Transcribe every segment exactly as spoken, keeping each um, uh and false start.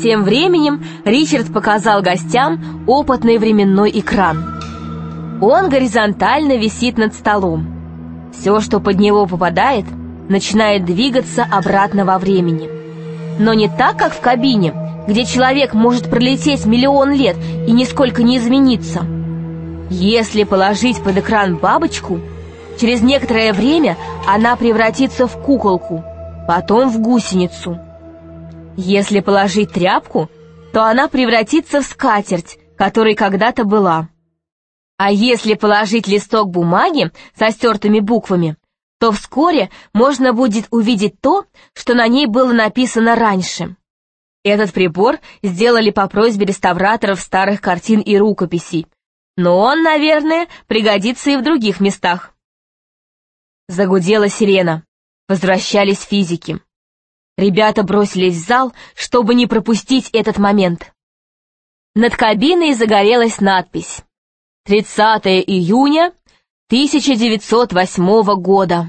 Тем временем Ричард показал гостям опытный временной экран. Он горизонтально висит над столом. Все, что под него попадает, начинает двигаться обратно во времени. Но не так, как в кабине, где человек может пролететь миллион лет и нисколько не измениться. Если положить под экран бабочку, через некоторое время она превратится в куколку, потом в гусеницу. Если положить тряпку, то она превратится в скатерть, которой когда-то была. А если положить листок бумаги со стертыми буквами, то вскоре можно будет увидеть то, что на ней было написано раньше. Этот прибор сделали по просьбе реставраторов старых картин и рукописей, но он, наверное, пригодится и в других местах. Загудела сирена. Возвращались физики. Ребята бросились в зал, чтобы не пропустить этот момент. Над кабиной загорелась надпись «тридцатое июня тысяча девятьсот восьмого года».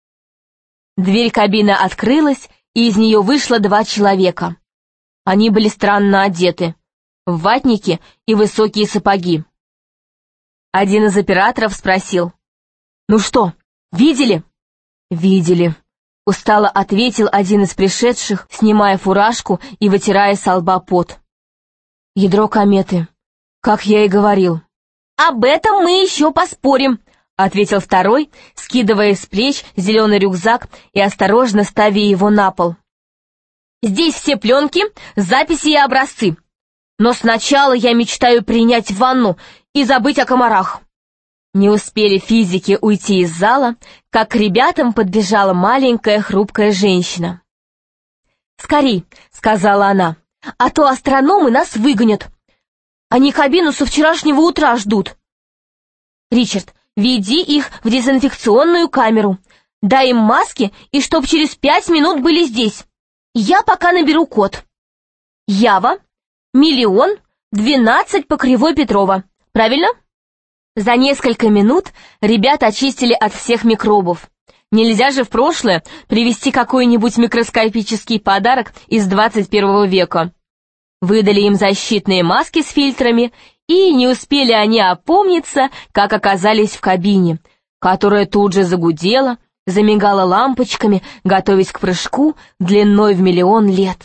Дверь кабины открылась, и из нее вышло два человека. Они были странно одеты, в ватники и высокие сапоги. Один из операторов спросил: «Ну что, видели?» «Видели», — устало ответил один из пришедших, снимая фуражку и вытирая со лба пот. «Ядро кометы, как я и говорил». «Об этом мы еще поспорим», — ответил второй, скидывая с плеч зеленый рюкзак и осторожно ставя его на пол. «Здесь все пленки, записи и образцы. Но сначала я мечтаю принять ванну и забыть о комарах». Не успели физики уйти из зала, как к ребятам подбежала маленькая хрупкая женщина. «Скорей», — сказала она, — «а то астрономы нас выгонят. Они кабину со вчерашнего утра ждут. Ричард, веди их в дезинфекционную камеру. Дай им маски, и чтоб через пять минут были здесь. Я пока наберу код. Ява, миллион, двенадцать по Кривой Петрова. Правильно?» За несколько минут ребята очистили от всех микробов. Нельзя же в прошлое привезти какой-нибудь микроскопический подарок из двадцать первого века. Выдали им защитные маски с фильтрами, и не успели они опомниться, как оказались в кабине, которая тут же загудела, замигала лампочками, готовясь к прыжку длиной в миллион лет.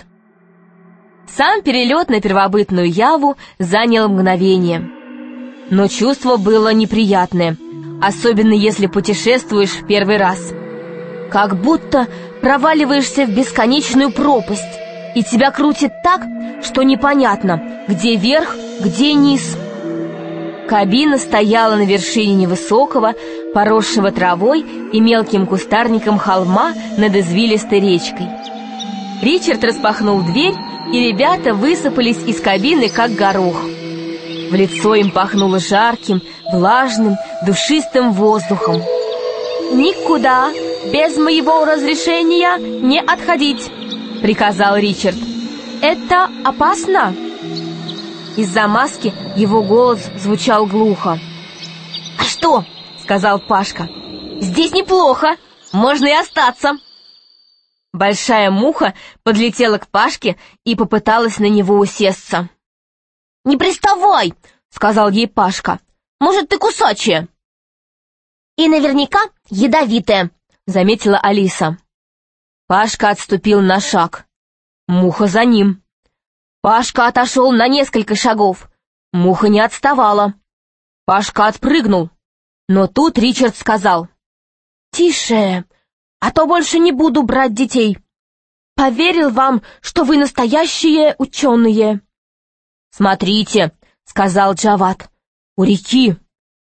Сам перелет на первобытную Яву занял мгновение. Но чувство было неприятное, особенно если путешествуешь в первый раз. Как будто проваливаешься в бесконечную пропасть, и тебя крутит так, что непонятно, где верх, где низ. Кабина стояла на вершине невысокого, поросшего травой и мелким кустарником холма над извилистой речкой. Ричард распахнул дверь, и ребята высыпались из кабины, как горох. В лицо им пахнуло жарким, влажным, душистым воздухом. «Никуда без моего разрешения не отходить», — приказал Ричард. «Это опасно». Из-за маски его голос звучал глухо. «А что?» — сказал Пашка. «Здесь неплохо, можно и остаться». Большая муха подлетела к Пашке и попыталась на него усесться. «Не приставай!» — сказал ей Пашка. «Может, ты кусачая?» «И наверняка ядовитая», — заметила Алиса. Пашка отступил на шаг. Муха за ним. Пашка отошел на несколько шагов. Муха не отставала. Пашка отпрыгнул. Но тут Ричард сказал: «Тише, а то больше не буду брать детей. Поверил вам, что вы настоящие ученые». «Смотрите», — сказал Джавад, — «у реки».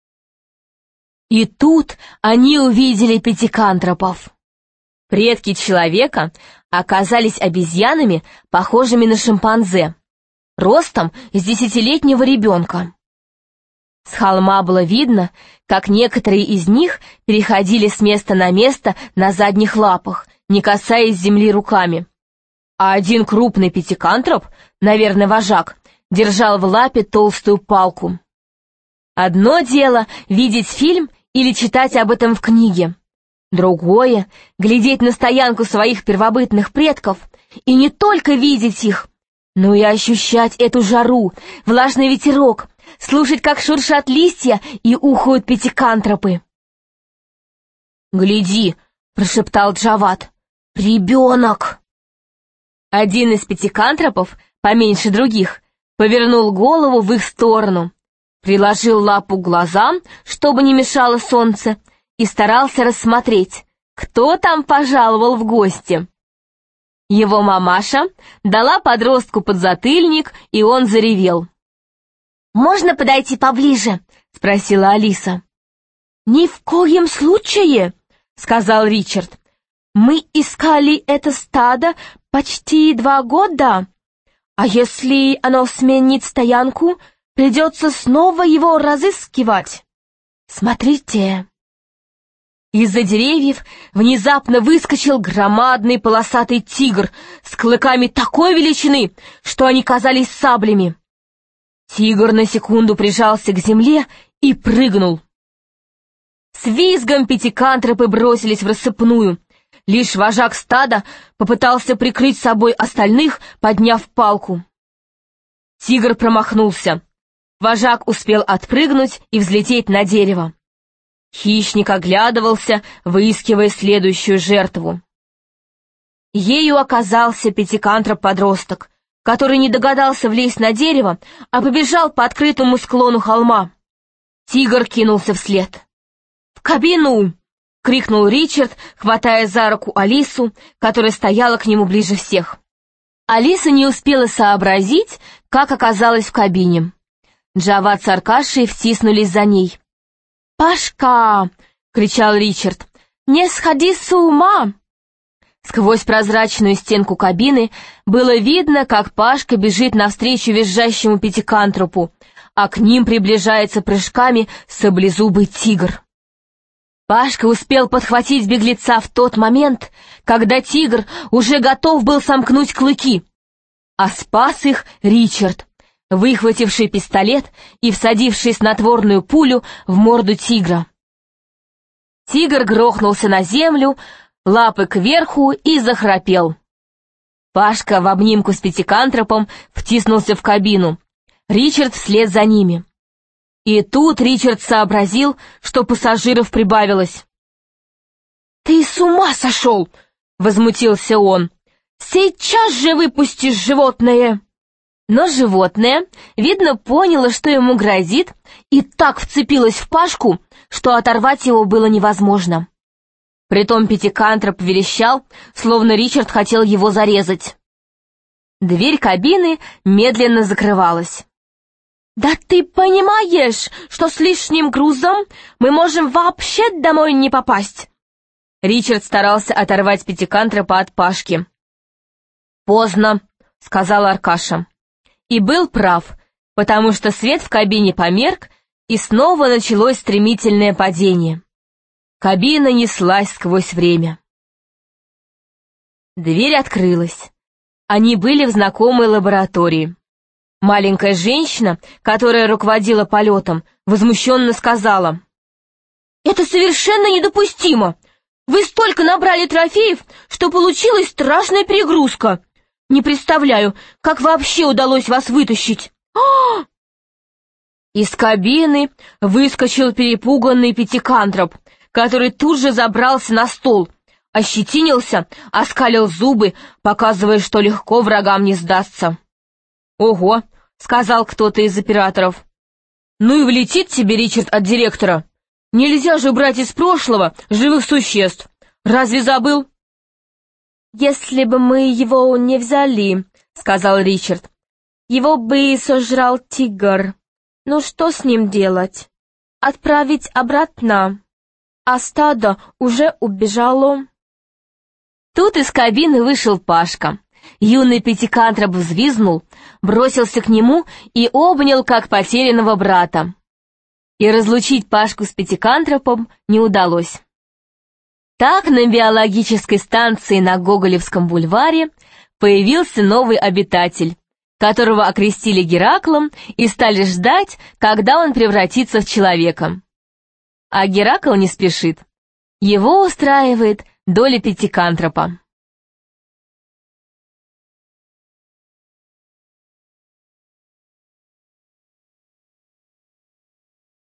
И тут они увидели пятикантропов. Предки человека оказались обезьянами, похожими на шимпанзе, ростом с десятилетнего ребенка. С холма было видно, как некоторые из них переходили с места на место на задних лапах, не касаясь земли руками. А один крупный пятикантроп, наверное, вожак, держал в лапе толстую палку. Одно дело видеть фильм или читать об этом в книге. Другое — глядеть на стоянку своих первобытных предков и не только видеть их, Ну и ощущать эту жару, влажный ветерок, слушать, как шуршат листья и ухают пятикантропы. «Гляди!» — прошептал Джавад. «Ребенок!» Один из пятикантропов, поменьше других, повернул голову в их сторону, приложил лапу к глазам, чтобы не мешало солнце, и старался рассмотреть, кто там пожаловал в гости. Его мамаша дала подростку подзатыльник, и он заревел. «Можно подойти поближе?» — спросила Алиса. «Ни в коем случае!» — сказал Ричард. «Мы искали это стадо почти два года, а если оно сменит стоянку, придется снова его разыскивать. Смотрите!» Из-за деревьев внезапно выскочил громадный полосатый тигр с клыками такой величины, что они казались саблями. Тигр на секунду прижался к земле и прыгнул. С визгом пятикантропы бросились в рассыпную. Лишь вожак стада попытался прикрыть собой остальных, подняв палку. Тигр промахнулся. Вожак успел отпрыгнуть и взлететь на дерево. Хищник оглядывался, выискивая следующую жертву. Ею оказался пятикантроп-подросток, который не догадался влезть на дерево, а побежал по открытому склону холма. Тигр кинулся вслед. «В кабину!» — крикнул Ричард, хватая за руку Алису, которая стояла к нему ближе всех. Алиса не успела сообразить, как оказалась в кабине. Джавад с Аркашей втиснулись за ней. «Пашка!» — кричал Ричард. «Не сходи с ума!» Сквозь прозрачную стенку кабины было видно, как Пашка бежит навстречу визжащему пятикантропу, а к ним приближается прыжками саблезубый тигр. Пашка успел подхватить беглеца в тот момент, когда тигр уже готов был сомкнуть клыки, а спас их Ричард, выхвативший пистолет и всадивший снотворную пулю в морду тигра. Тигр грохнулся на землю, лапы кверху, и захрапел. Пашка в обнимку с пятикантропом втиснулся в кабину, Ричард вслед за ними. И тут Ричард сообразил, что пассажиров прибавилось. «Ты с ума сошел!» — возмутился он. «Сейчас же выпустишь животное!» Но животное, видно, поняло, что ему грозит, и так вцепилось в Пашку, что оторвать его было невозможно. Притом пятикантроп верещал, словно Ричард хотел его зарезать. Дверь кабины медленно закрывалась. «Да ты понимаешь, что с лишним грузом мы можем вообще домой не попасть?» Ричард старался оторвать пятикантропа от Пашки. «Поздно», — сказал Аркаша. И был прав, потому что свет в кабине померк, и снова началось стремительное падение. Кабина неслась сквозь время. Дверь открылась. Они были в знакомой лаборатории. Маленькая женщина, которая руководила полетом, возмущенно сказала: «Это совершенно недопустимо! Вы столько набрали трофеев, что получилась страшная перегрузка! Не представляю, как вообще удалось вас вытащить!» А-а-а! Из кабины выскочил перепуганный пятикантроп, который тут же забрался на стол, ощетинился, оскалил зубы, показывая, что легко врагам не сдастся. «Ого!» — сказал кто-то из операторов. «Ну и влетит тебе, Ричард, от директора! Нельзя же брать из прошлого живых существ! Разве забыл?» «Если бы мы его не взяли, — сказал Ричард, — его бы сожрал тигр. Ну что с ним делать? Отправить обратно? А стадо уже убежало». Тут из кабины вышел Пашка. Юный пятикантроп взвизгнул, бросился к нему и обнял, как потерянного брата. И разлучить Пашку с пятикантропом не удалось. Так на биологической станции на Гоголевском бульваре появился новый обитатель, которого окрестили Гераклом и стали ждать, когда он превратится в человека. А Геракл не спешит. Его устраивает доля пятикантропа.